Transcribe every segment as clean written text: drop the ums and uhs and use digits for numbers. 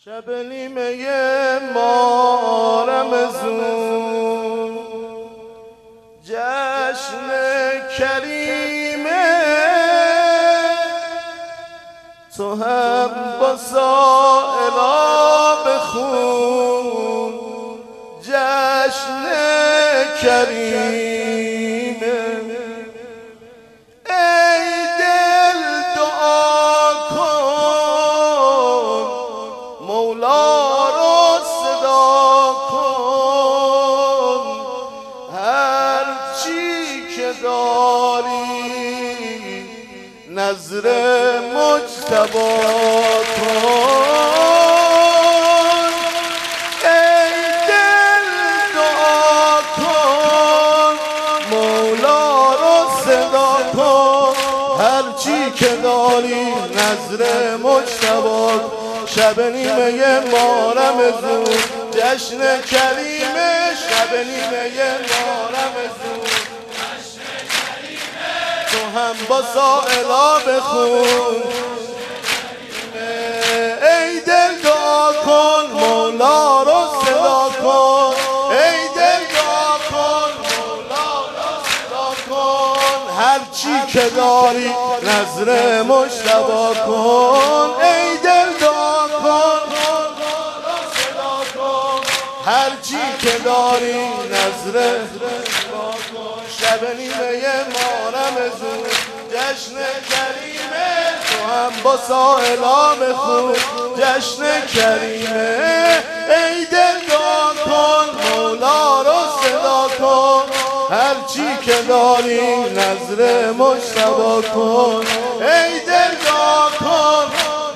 شب نیمه ماه رمضون جشن کریمه، تو هم با سائلا بخون جشن کریمه. ای دل دعا کن مولا رو صدا کن، هر چی که داری نظر مجتبی کن. ای دل دعا کن مولا رو صدا کن، هر چی که داری نظر مجتبی. شب نیمه ماه رمضون جشن کریمه، شب نیمه ماه رمضون تو هم با سائلا بخون. ای دل دعا کن مولا رو صدا کن، ای دل دعا کن مولا رو صدا کن، هر چی که داری نظر مجتبی کن. ای دل دعا کن مولا رو صدا کن، هر چی که داری نظر شب نیمه ماه رمضون جشن کریمه، تو هم با سائلا بخون جشن کریمه. ای دل دعا کن مولا رو صدا کن، هر چی که داری نظر مجتبی کن. ای دل دعا کن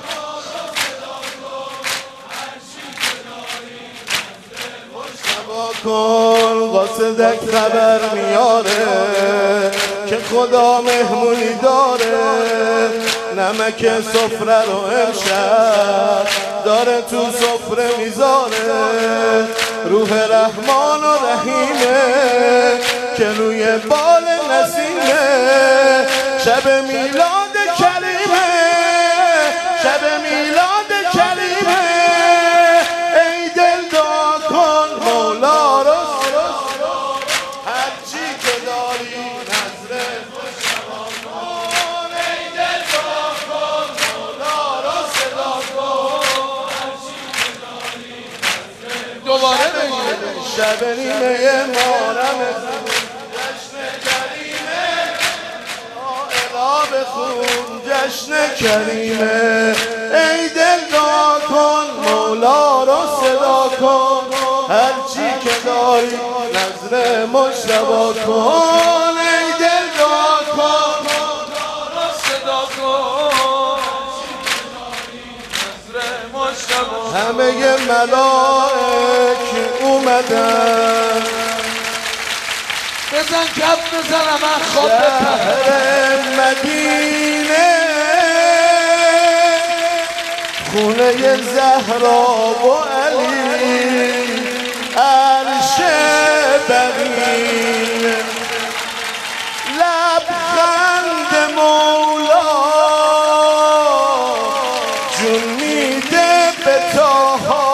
کن، قاصدک خبر میاره که خدا مهمونی داره، نمک سفره رو امشب داره تو سفره میذاره. روح رحمان و رحیمه که روی بال نسیمه، شب میلاد کریمه، شب میلاد کریمه. ای دل دعا کن مولا رو هر چی که داری نظر مجتبی کن. ای دل دعا کن مولا رو صدا کن، هر چی که داری نظر دوباره بگیره. شب نیمه ماه رمضون جشن کریمه، سائلا بخون جشن کریمه. ای دل دعا کن مولا رو صدا کن، هر چی که داری نظر مجتبی کن. ای دل دعا کن مولا رو صدا کن، نظر مجتبی. همه ملائک اومدن، بزن کف بزنم من خواب شهر مدینه خونه زهرا و علی عرش بقیه، لبخند مولا جون میده به تاها.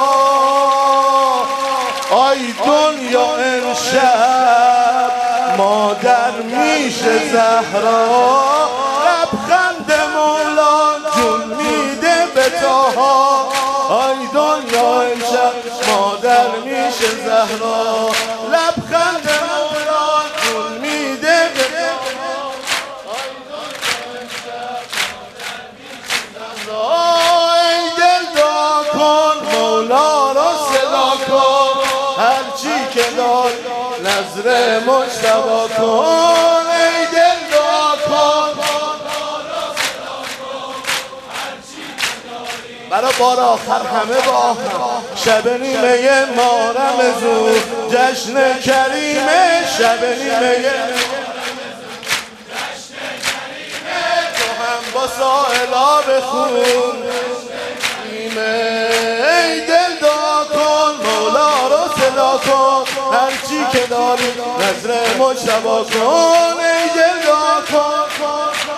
آی دنیا امشب مادر میشه زهرا، لبخند مولا جون میده به تاها. آی دنیا امشب مادر میشه زهرا، لبخند مولا جون میده به تاها. آی دنیا امشب مادر میشه زهرا. ای دل دعا کن مولا رو صدا کن، هر چی که داری نظر مجتبی کن. ای دل دعا کن برای بار آخر همه با هم. شب نیمه ماه رمضون جشن کریمه، شب نیمه تو هم با سائلا بخون. ای دل دعا کن مولا رو صدا کن، هر چی که داری نظر مجتبی کن. ای دل دعا کن